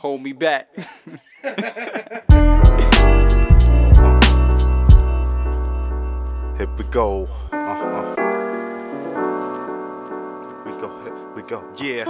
hold me back. Here we go. Here we go. Yeah.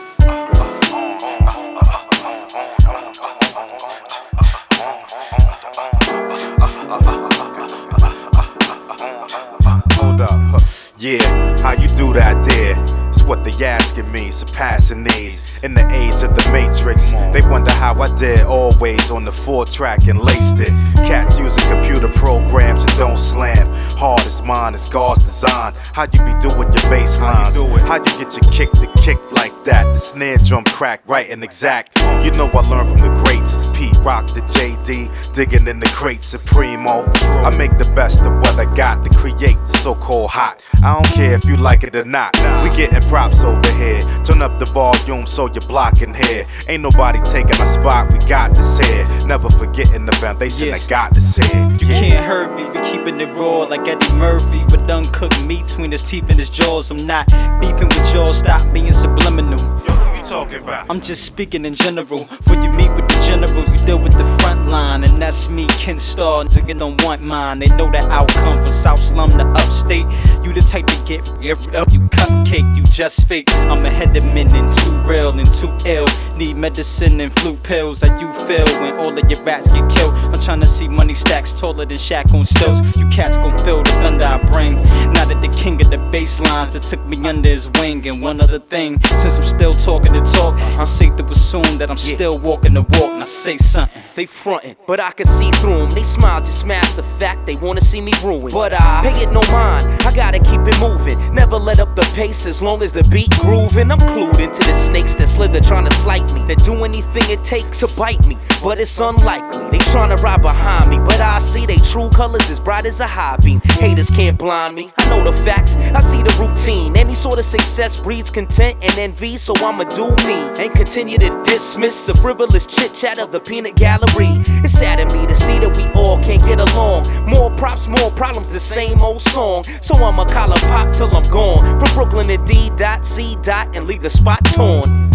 Hold up. Yeah, how you do that there? It's what they asking me, surpassing these. In the age of the Matrix, they wonder how I did always on the 4-track and laced it. Cats using computer programs that don't slam. Hard as mine, it's God's design. How you be doing your bass lines? How you get your kick to kick like that? The snare drum crack right and exact. You know I learned from the greats. Pete Rock, the JD, digging in the crates, Supremo. I make the best of what I got to create the so-called hot. I don't care if you like it or not. We getting props over here. Turn up the volume so you're blocking here. Ain't nobody taking our spot, we got this here. Never forgetting the foundation that got this here. You can't hurt me, we keeping it raw like Eddie Murphy with uncooked meat between his teeth and his jaws. I'm not beefing with y'all, stop being subliminal. Talking about? I'm just speaking in general. When you meet with the generals, you deal with the front line, and that's me, Ken Starr. Niggas don't want mine. They know the outcome for South Slum to Upstate. You the type to get rid up, you cupcake, you just fake. I'm ahead of men and too real and too ill. Need medicine and flu pills. How you feel when all of your rats get killed? I'm trying to see money stacks taller than Shaq on stilts. You cats gon' feel the thunder I bring. Now that the king of the bass lines that took me under his wing. And one other thing, since I'm still talking the talk, I say to assume that I'm still walking the walk. Now say something. They frontin', but I can see through them. They smile, just mask the fact they wanna see me ruined. But I pay it no mind, I gotta keep it moving. Never let up the pace as long as the beat grooving. I'm clued into the snakes that slither trying to slight me. That do anything it takes to bite me, but it's unlikely. They tryna ride behind me, but I see they true colors as bright as a high beam. Haters can't blind me, I know the facts, I see the routine. Any sort of success breeds content and envy, so I'ma do me and continue to dismiss the frivolous chit-chat of the peanut gallery. It's sad to me to see that we all can't get along. More props, more problems, the same old song. So I'ma collar pop till I'm gone. From Brooklyn to D.C. and leave the spot torn.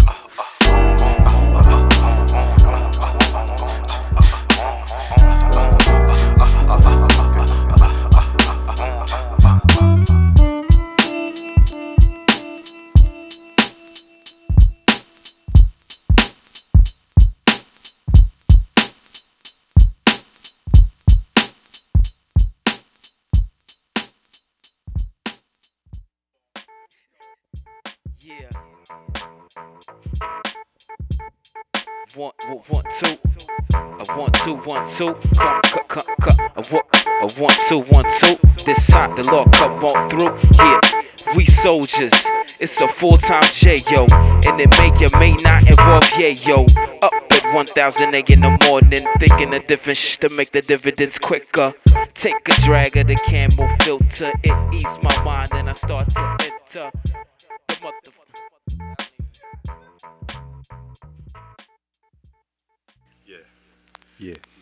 Yeah. One, two. A 1, 2, 1, 2. Cut. A 1, 2, 1, 2. This hot, the law cut won't through. Yeah, we soldiers. It's a full-time J, yo. And it may or may not involve, yeah, yo. Up at 1,008 in the morning, thinking of different to make the dividends quicker. Take a drag of the camel filter. It eased my mind, and I start to enter the motherfucker. Yeah.